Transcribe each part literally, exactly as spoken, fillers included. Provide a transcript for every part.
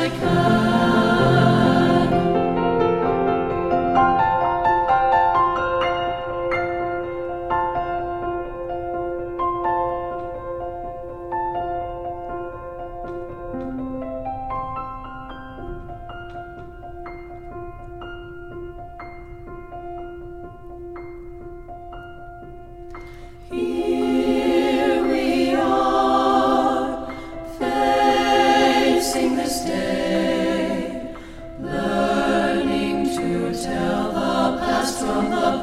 I can. Here we are, facing this day, learning to tell the past from the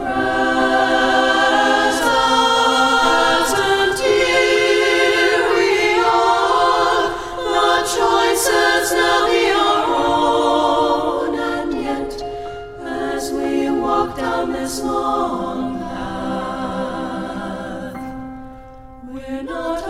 present. And here we are, the choices now be our own. And yet, as we walk down this long path, we're not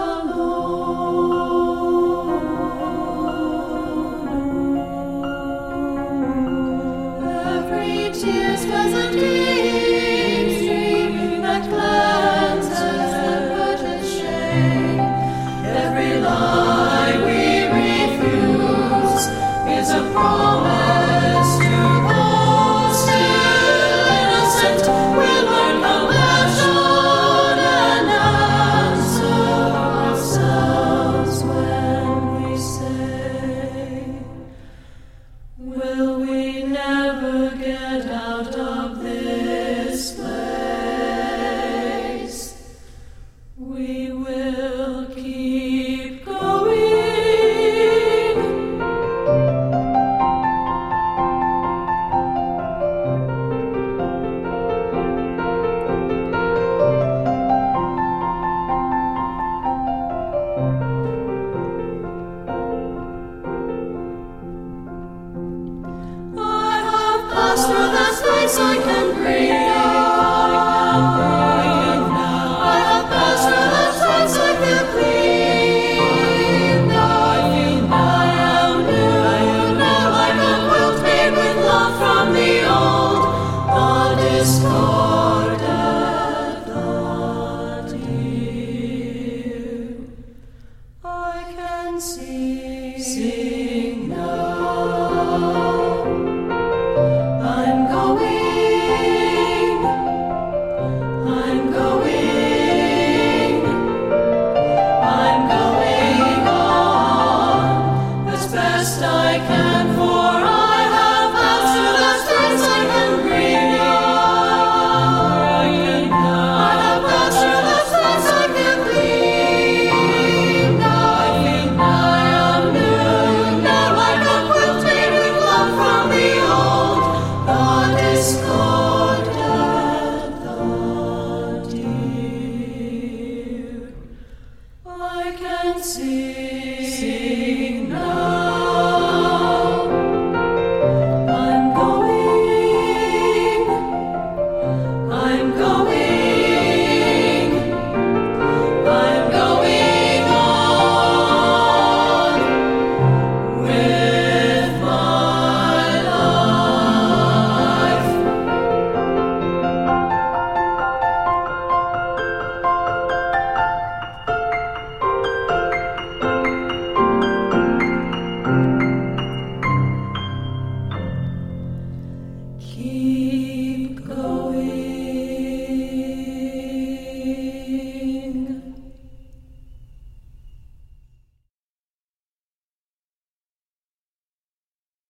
alone. Every tear's pleasant deep stream that cleanses and purges shame. Every lie we refuse is a promise to those still innocent. We learn compassion and answer ourselves when we say, will we never get out of this place? We will keep going. I have passed through that space, I can breathe. I can breathe now. I have passed through that space, I feel clean. I feel I am new now, like a quilt made with love from the old. The discarded, the dear, I can sing, sing now. I'm going, I'm going, I'm going on as best I can, for I